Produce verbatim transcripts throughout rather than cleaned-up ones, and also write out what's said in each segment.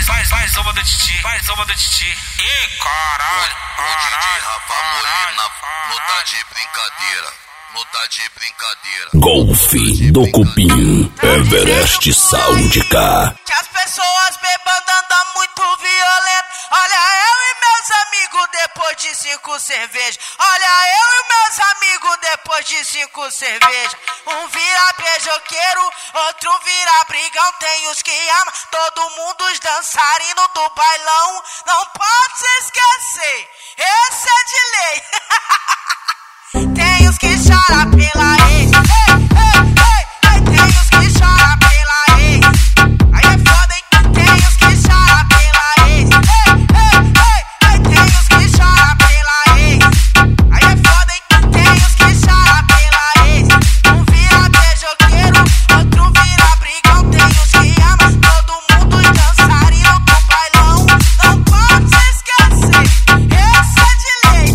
faz, faz uma do Titi, faz uma do Titi. Ih, caralho, o, o D J Rafa Molina não tá de brincadeira, não tá de brincadeira. Golfe do Cupim, Everest Soundcar. Que as pessoas bebando andam muito violento. Olha eu e meus amigos depois de cinco cervejas. Olha eu e meus amigos depois de cinco cervejas. Um vira beijoqueiro, outro vira brigão. Tem os que amam, todo mundo os dançarinos do bailão. Não pode se esquecer, esse é de lei. Tem os que choram pela ex. Ei, ei, ei, ei. Tem os que choram pela ex. Aí é foda, hein? Tem os que choram pela ex. Ei, ei, ei, ei. Tem os que choram pela ex. Aí é foda, hein? Tem os que choram pela ex. Um vira beijoqueiro, outro vira brigão. Tem os que amam, todo mundo os dançarinos do bailão. Não pode se esquecer, esse é de lei.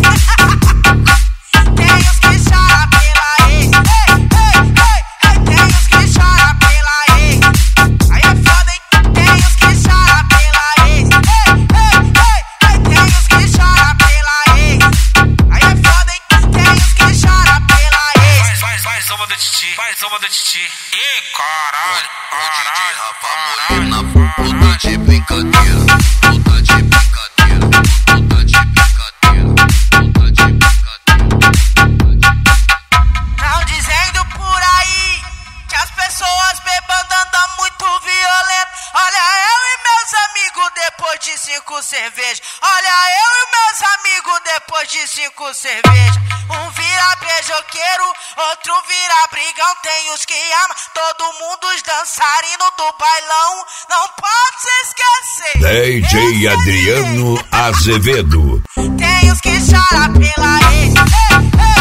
Tem os que choram pela ex. Ei, ei, ei, ei. Tem os que choram pela ex. Aí é foda, hein? Tem os que choram pela ex. Ei, ei, ei, ei. Tem os que choram pela ex. Aí é foda, hein? Tem os que choram pela ex. Faz, faz, faz uma do Titi, faz uma do Titi. Ih, caralho, O, o D J Rafa Molina não tá de brincadeira, não tá de brincadeira, não tá de brincadeira, não tá de brincadeira. Não dizendo por aí que as pessoas bebando andam muito violento. Olha eu e meus amigos depois de cinco cervejas. Olha eu e meus amigos depois de cinco cervejas. Um vira beijoqueiro, outro vira brigão. Tem os que amam, todo mundo os dançarinos do bailão. Não pode se esquecer, D J Adriano Azevedo. tem os que choram pela ex. Ei, ei.